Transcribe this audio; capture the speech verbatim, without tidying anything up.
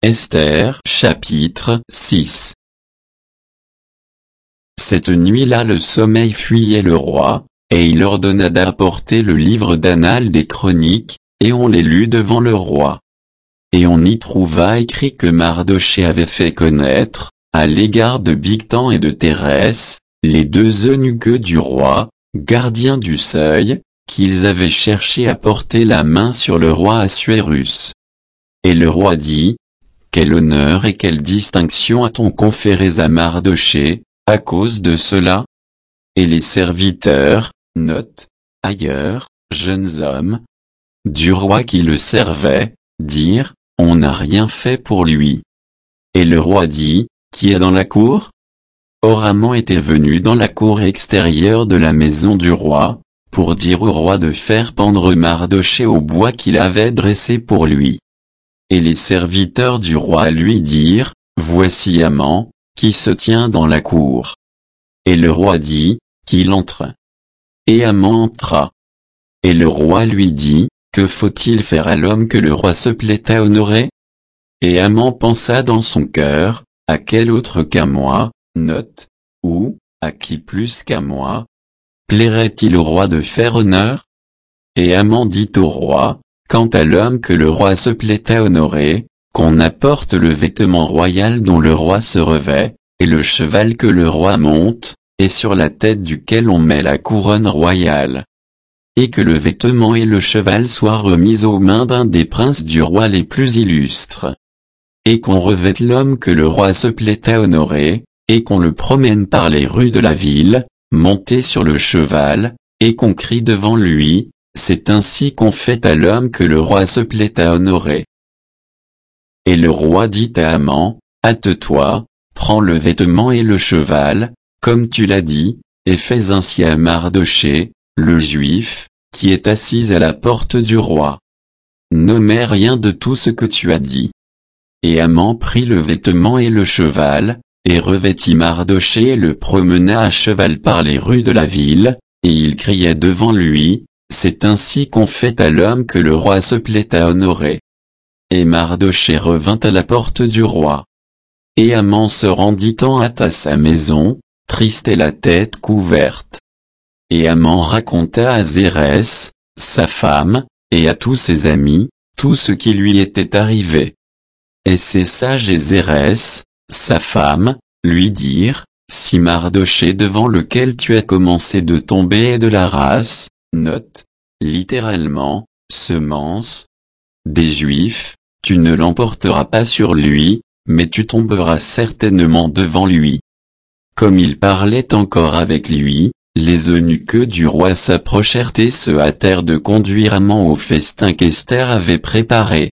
Esther chapitre six. Cette nuit-là le sommeil fuyait le roi, et il ordonna d'apporter le livre d'annales des chroniques, et on les lut devant le roi. Et on y trouva écrit que Mardochée avait fait connaître, à l'égard de Bigtan et de Thérès, les deux eunuques du roi, gardiens du seuil, qu'ils avaient cherché à porter la main sur le roi Assuérus. Et le roi dit, quel honneur et quelle distinction a-t-on conférés à Mardochée, à cause de cela? Et les serviteurs, note, ailleurs, jeunes hommes, du roi qui le servaient, dirent, on n'a rien fait pour lui. Et le roi dit, qui est dans la cour? Or Haman était venu dans la cour extérieure de la maison du roi, pour dire au roi de faire pendre Mardochée au bois qu'il avait dressé pour lui. Et les serviteurs du roi lui dirent, voici Haman, qui se tient dans la cour. Et le roi dit, qu'il entre. Et Haman entra. Et le roi lui dit, que faut-il faire à l'homme que le roi se plaît à honorer? Et Haman pensa dans son cœur, à quel autre qu'à moi, note, ou, à qui plus qu'à moi, plairait-il au roi de faire honneur? Et Haman dit au roi, quant à l'homme que le roi se plaît à honorer, qu'on apporte le vêtement royal dont le roi se revêt, et le cheval que le roi monte, et sur la tête duquel on met la couronne royale. Et que le vêtement et le cheval soient remis aux mains d'un des princes du roi les plus illustres. Et qu'on revête l'homme que le roi se plaît à honorer, et qu'on le promène par les rues de la ville, monté sur le cheval, et qu'on crie devant lui, c'est ainsi qu'on fait à l'homme que le roi se plaît à honorer. Et le roi dit à Haman, hâte-toi, prends le vêtement et le cheval, comme tu l'as dit, et fais ainsi à Mardochée, le juif, qui est assis à la porte du roi. N'omets rien de tout ce que tu as dit. Et Haman prit le vêtement et le cheval, et revêtit Mardochée et le promena à cheval par les rues de la ville, et il criait devant lui, c'est ainsi qu'on fait à l'homme que le roi se plaît à honorer. Et Mardochée revint à la porte du roi. Et Haman se rendit en hâte à sa maison, triste et la tête couverte. Et Haman raconta à Zérès, sa femme, et à tous ses amis, tout ce qui lui était arrivé. Et ses sages et Zérès, sa femme, lui dirent, si Mardochée devant lequel tu as commencé de tomber est de la race, note, littéralement, semence, des Juifs, tu ne l'emporteras pas sur lui, mais tu tomberas certainement devant lui. Comme il parlait encore avec lui, les eunuques du roi s'approchèrent et se hâtèrent de conduire Haman au festin qu'Esther avait préparé.